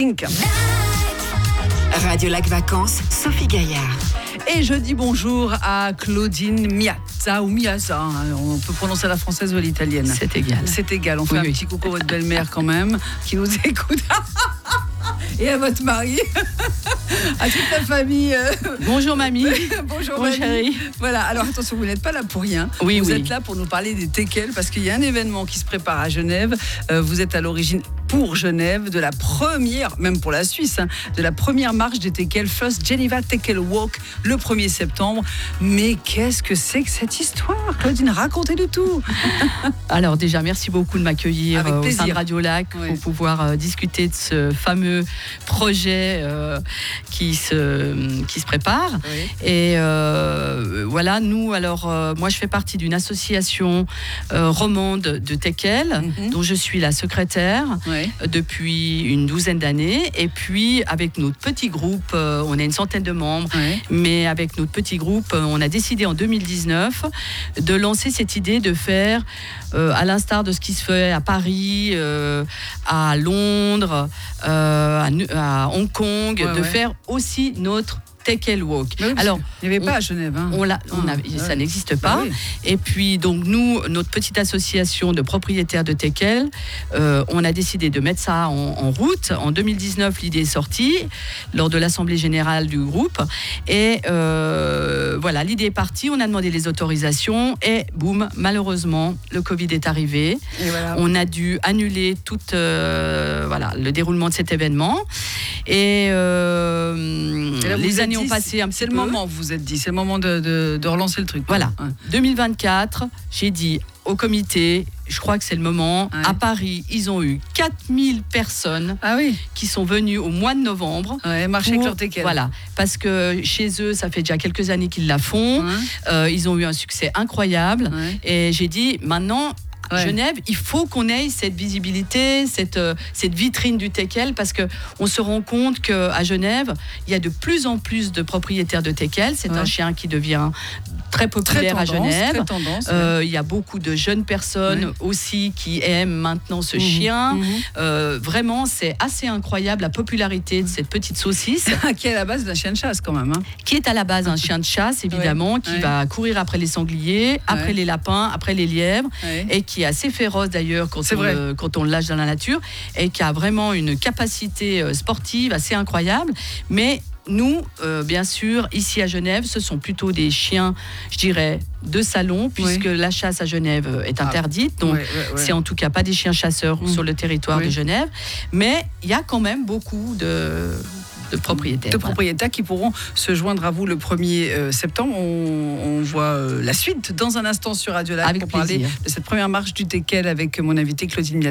Radio Lac Vacances, Sophie Gaillard. Et je dis bonjour à Claudine Miazza ou Miazza, hein. On peut prononcer la française ou l'italienne. C'est égal. C'est égal, on fait un petit coucou à votre belle-mère quand même, qui nous écoute. Et à votre mari, à toute la famille. Bonjour mamie. Bonjour mamie. Chérie. Voilà, alors attention, vous n'êtes pas là pour rien. Oui, vous êtes là pour nous parler des teckels, parce qu'il y a un événement qui se prépare à Genève. Vous êtes à l'origine pour Genève de la première, même pour la Suisse, hein, de la première marche des teckels, First Geneva Teckel Walk, le 1er septembre. Mais qu'est-ce que c'est que cette histoire, Claudine? Racontez-nous tout. Alors déjà, merci beaucoup de m'accueillir au sein de Radio Lac pour pouvoir discuter de ce fameux projet qui se prépare. Oui. Et voilà, nous, alors, moi je fais partie d'une association romande de teckels, dont je suis la secrétaire. Oui. Depuis une douzaine d'années, et puis avec notre petit groupe, on a une centaine de membres, mais avec notre petit groupe, on a décidé en 2019 de lancer cette idée de faire, à l'instar de ce qui se fait à Paris, à Londres, à Hong Kong, de faire aussi notre Teckel Walk. Oui, alors, il n'y avait pas à Genève. Hein. Ça n'existe pas. Oui. Et puis, donc, nous, notre petite association de propriétaires de teckels, on a décidé de mettre ça en route. En 2019, l'idée est sortie lors de l'Assemblée Générale du groupe. Et voilà, l'idée est partie. On a demandé les autorisations et boum, malheureusement, le Covid est arrivé. Voilà. On a dû annuler tout le déroulement de cet événement. Et les années ont passé un petit peu. C'est le moment, vous vous êtes dit, c'est le moment de relancer le truc. Voilà. 2024, j'ai dit au comité, je crois que c'est le moment. Ouais. À Paris, ils ont eu 4000 personnes qui sont venues au mois de novembre. Marcher avec leur teckel. Voilà, parce que chez eux, ça fait déjà quelques années qu'ils la font. Ils ont eu un succès incroyable. Et j'ai dit, maintenant, Genève, il faut qu'on ait cette visibilité, cette vitrine du teckel, parce qu'on se rend compte qu'à Genève, il y a de plus en plus de propriétaires de teckel. C'est un chien qui devient très populaire à Genève. Il y a beaucoup de jeunes personnes aussi qui aiment maintenant ce chien. Vraiment, c'est assez incroyable la popularité de cette petite saucisse. Qui est à la base d'un chien de chasse quand même. Hein. Qui est à la base un chien de chasse, évidemment, qui va courir après les sangliers, après les lapins, après les lièvres, et qui est assez féroce d'ailleurs quand on le lâche dans la nature, et qui a vraiment une capacité sportive assez incroyable. Mais nous, bien sûr, ici à Genève, ce sont plutôt des chiens, je dirais, de salon, puisque la chasse à Genève est interdite. Donc, c'est en tout cas pas des chiens chasseurs sur le territoire de Genève. Mais il y a quand même beaucoup de propriétaires. De propriétaires qui pourront se joindre à vous le 1er septembre. On voit la suite dans un instant sur Radio Lac pour parler de cette première marche du teckel avec mon invité Claudine Miazza.